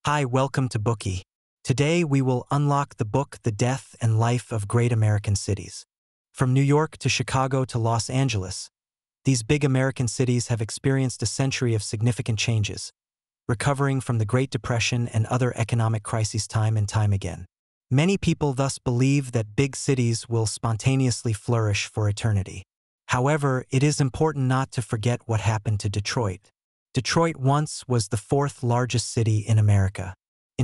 Hi, welcome to Bookie. Today we will unlock the book The Death and Life of Great American Cities. From New York to Chicago to Los Angeles, these big American cities have experienced a century of significant changes, recovering from the Great Depression and other economic crises time and time again. Many people thus believe that big cities will spontaneously flourish for eternity. However, it is important not to forget what happened to Detroit. Detroit once was the fourth largest city in America. In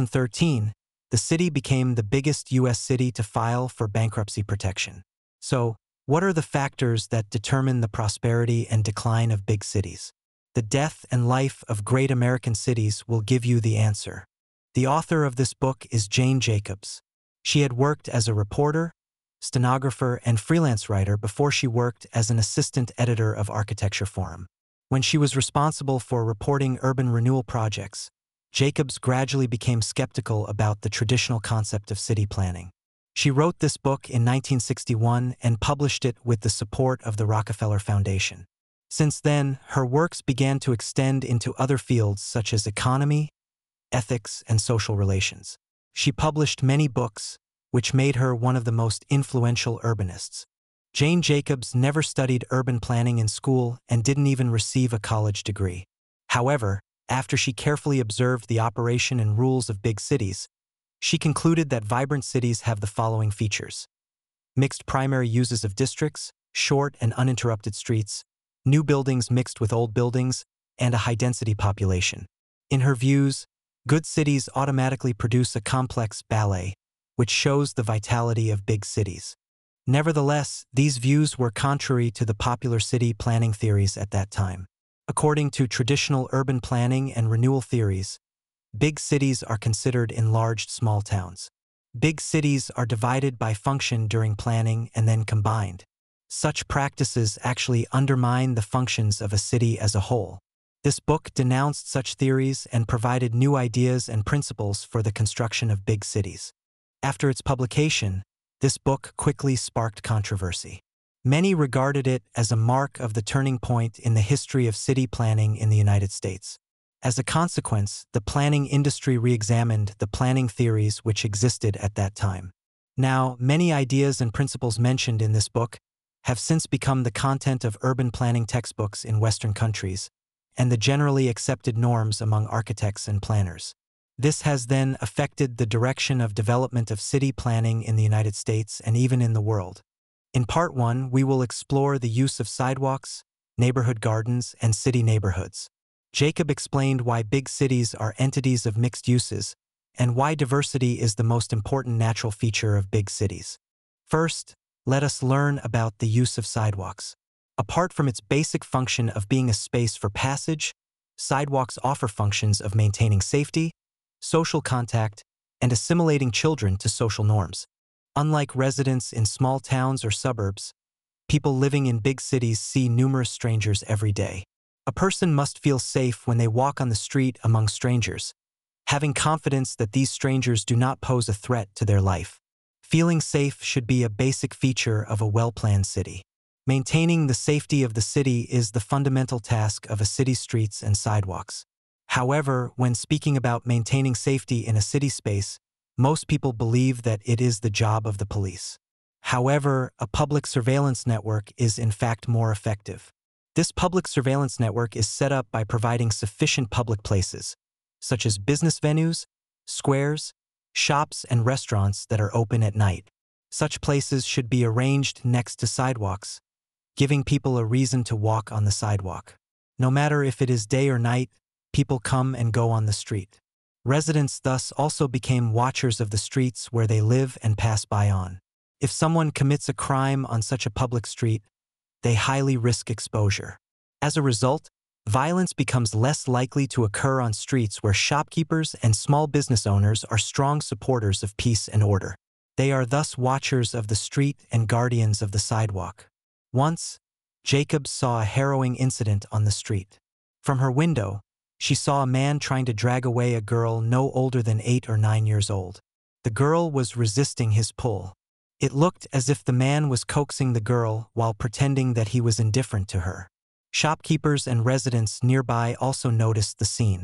2013, the city became the biggest U.S. city to file for bankruptcy protection. So, what are the factors that determine the prosperity and decline of big cities? The Death and Life of Great American Cities will give you the answer. The author of this book is Jane Jacobs. She had worked as a reporter, stenographer, and freelance writer before she worked as an assistant editor of Architecture Forum. When she was responsible for reporting urban renewal projects, Jacobs gradually became skeptical about the traditional concept of city planning. She wrote this book in 1961 and published it with the support of the Rockefeller Foundation. Since then, her works began to extend into other fields such as economy, ethics, and social relations. She published many books, which made her one of the most influential urbanists. Jane Jacobs never studied urban planning in school and didn't even receive a college degree. However, after she carefully observed the operation and rules of big cities, she concluded that vibrant cities have the following features: mixed primary uses of districts, short and uninterrupted streets, new buildings mixed with old buildings, and a high-density population. In her views, good cities automatically produce a complex ballet, which shows the vitality of big cities. Nevertheless, these views were contrary to the popular city planning theories at that time. According to traditional urban planning and renewal theories, big cities are considered enlarged small towns. Big cities are divided by function during planning and then combined. Such practices actually undermine the functions of a city as a whole. This book denounced such theories and provided new ideas and principles for the construction of big cities. After its publication, this book quickly sparked controversy. Many regarded it as a mark of the turning point in the history of city planning in the United States. As a consequence, the planning industry re-examined the planning theories which existed at that time. Now, many ideas and principles mentioned in this book have since become the content of urban planning textbooks in Western countries and the generally accepted norms among architects and planners. This has then affected the direction of development of city planning in the United States and even in the world. In Part 1, we will explore the use of sidewalks, neighborhood gardens, and city neighborhoods. Jacob explained why big cities are entities of mixed uses and why diversity is the most important natural feature of big cities. First, let us learn about the use of sidewalks. Apart from its basic function of being a space for passage, sidewalks offer functions of maintaining safety, social contact, and assimilating children to social norms. Unlike residents in small towns or suburbs, people living in big cities see numerous strangers every day. A person must feel safe when they walk on the street among strangers, having confidence that these strangers do not pose a threat to their life. Feeling safe should be a basic feature of a well-planned city. Maintaining the safety of the city is the fundamental task of a city's streets and sidewalks. However, when speaking about maintaining safety in a city space, most people believe that it is the job of the police. However, a public surveillance network is in fact more effective. This public surveillance network is set up by providing sufficient public places, such as business venues, squares, shops, and restaurants that are open at night. Such places should be arranged next to sidewalks, giving people a reason to walk on the sidewalk. No matter if it is day or night, people come and go on the street. Residents thus also became watchers of the streets where they live and pass by on. If someone commits a crime on such a public street, they highly risk exposure. As a result, violence becomes less likely to occur on streets where shopkeepers and small business owners are strong supporters of peace and order. They are thus watchers of the street and guardians of the sidewalk. Once, Jacobs saw a harrowing incident on the street. From her window, she saw a man trying to drag away a girl no older than 8 or 9 years old. The girl was resisting his pull. It looked as if the man was coaxing the girl while pretending that he was indifferent to her. Shopkeepers and residents nearby also noticed the scene.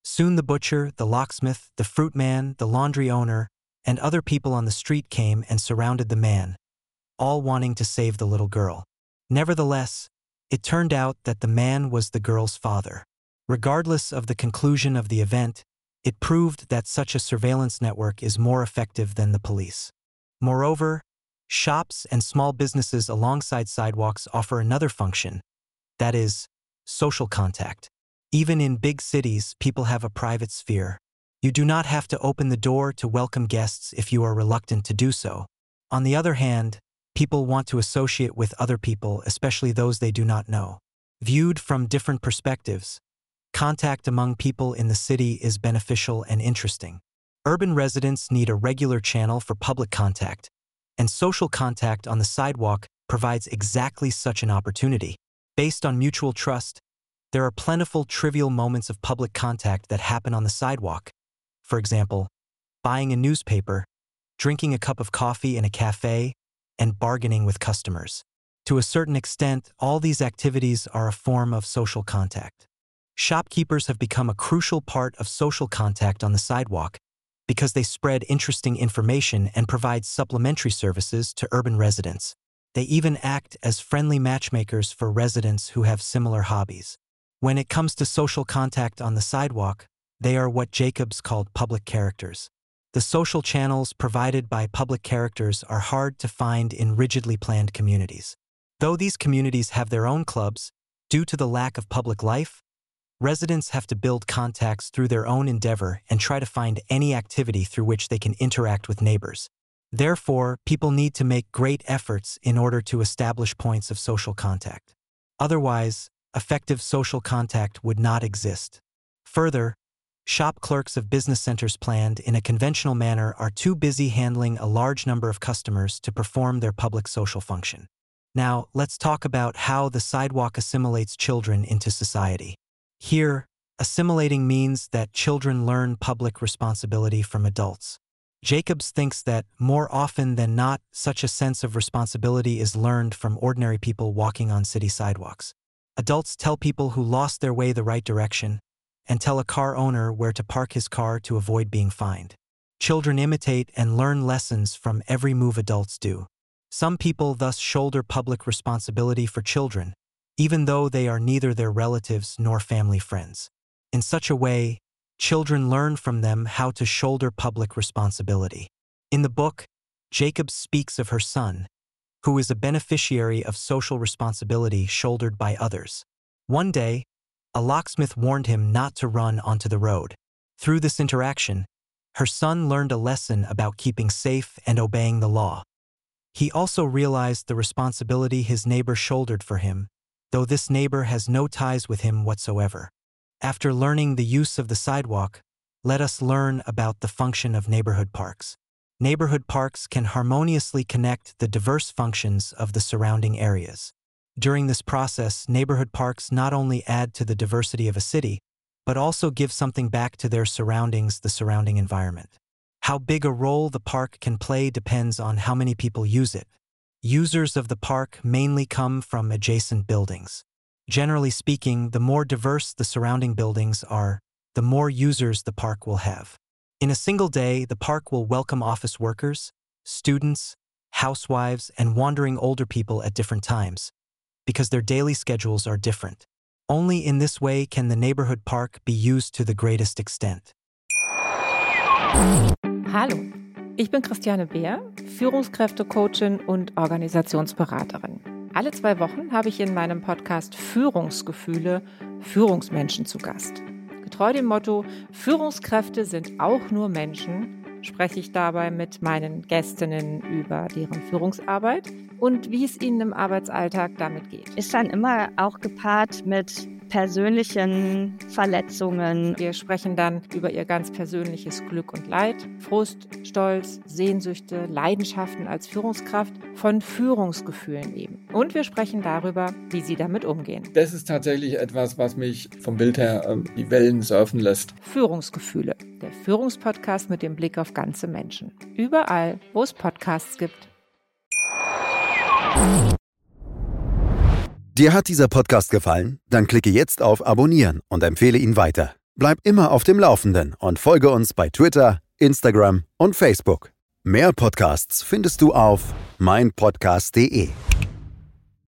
Soon the butcher, the locksmith, the fruit man, the laundry owner, and other people on the street came and surrounded the man, all wanting to save the little girl. Nevertheless, it turned out that the man was the girl's father. Regardless of the conclusion of the event, it proved that such a surveillance network is more effective than the police. Moreover, shops and small businesses alongside sidewalks offer another function, that is, social contact. Even in big cities, people have a private sphere. You do not have to open the door to welcome guests if you are reluctant to do so. On the other hand, people want to associate with other people, especially those they do not know. Viewed from different perspectives, contact among people in the city is beneficial and interesting. Urban residents need a regular channel for public contact, and social contact on the sidewalk provides exactly such an opportunity. Based on mutual trust, there are plentiful trivial moments of public contact that happen on the sidewalk. For example, buying a newspaper, drinking a cup of coffee in a cafe, and bargaining with customers. To a certain extent, all these activities are a form of social contact. Shopkeepers have become a crucial part of social contact on the sidewalk because they spread interesting information and provide supplementary services to urban residents. They even act as friendly matchmakers for residents who have similar hobbies. When it comes to social contact on the sidewalk, they are what Jacobs called public characters. The social channels provided by public characters are hard to find in rigidly planned communities. Though these communities have their own clubs, due to the lack of public life, residents have to build contacts through their own endeavor and try to find any activity through which they can interact with neighbors. Therefore, people need to make great efforts in order to establish points of social contact. Otherwise, effective social contact would not exist. Further, shop clerks of business centers planned in a conventional manner are too busy handling a large number of customers to perform their public social function. Now, let's talk about how the sidewalk assimilates children into society. Here, assimilating means that children learn public responsibility from adults. Jacobs thinks that, more often than not, such a sense of responsibility is learned from ordinary people walking on city sidewalks. Adults tell people who lost their way the right direction, and tell a car owner where to park his car to avoid being fined. Children imitate and learn lessons from every move adults do. Some people thus shoulder public responsibility for children, even though they are neither their relatives nor family friends. In such a way, children learn from them how to shoulder public responsibility. In the book, Jacobs speaks of her son, who is a beneficiary of social responsibility shouldered by others. One day, a locksmith warned him not to run onto the road. Through this interaction, her son learned a lesson about keeping safe and obeying the law. He also realized the responsibility his neighbor shouldered for him, though this neighbor has no ties with him whatsoever. After learning the use of the sidewalk, let us learn about the function of neighborhood parks. Neighborhood parks can harmoniously connect the diverse functions of the surrounding areas. During this process, neighborhood parks not only add to the diversity of a city, but also give something back to their surroundings, the surrounding environment. How big a role the park can play depends on how many people use it. Users of the park mainly come from adjacent buildings. Generally speaking, the more diverse the surrounding buildings are, the more users the park will have. In a single day, the park will welcome office workers, students, housewives, and wandering older people at different times, because their daily schedules are different. Only in this way can the neighborhood park be used to the greatest extent. Hallo, ich bin Christiane Beer, Führungskräftecoachin und Organisationsberaterin. Alle 2 Wochen habe ich in meinem Podcast Führungsgefühle Führungsmenschen zu Gast. Getreu dem Motto, Führungskräfte sind auch nur Menschen, spreche ich dabei mit meinen Gästinnen über deren Führungsarbeit und wie es ihnen im Arbeitsalltag damit geht. Ist dann immer auch gepaart mit persönlichen Verletzungen. Wir sprechen dann über ihr ganz persönliches Glück und Leid, Frust, Stolz, Sehnsüchte, Leidenschaften als Führungskraft, von Führungsgefühlen eben. Und wir sprechen darüber, wie sie damit umgehen. Das ist tatsächlich etwas, was mich vom Bild her die Wellen surfen lässt. Führungsgefühle, der Führungspodcast mit dem Blick auf ganze Menschen. Überall, wo es Podcasts gibt. Dir hat dieser Podcast gefallen? Dann klicke jetzt auf Abonnieren und empfehle ihn weiter. Bleib immer auf dem Laufenden und folge uns bei Twitter, Instagram und Facebook. Mehr Podcasts findest du auf meinpodcast.de.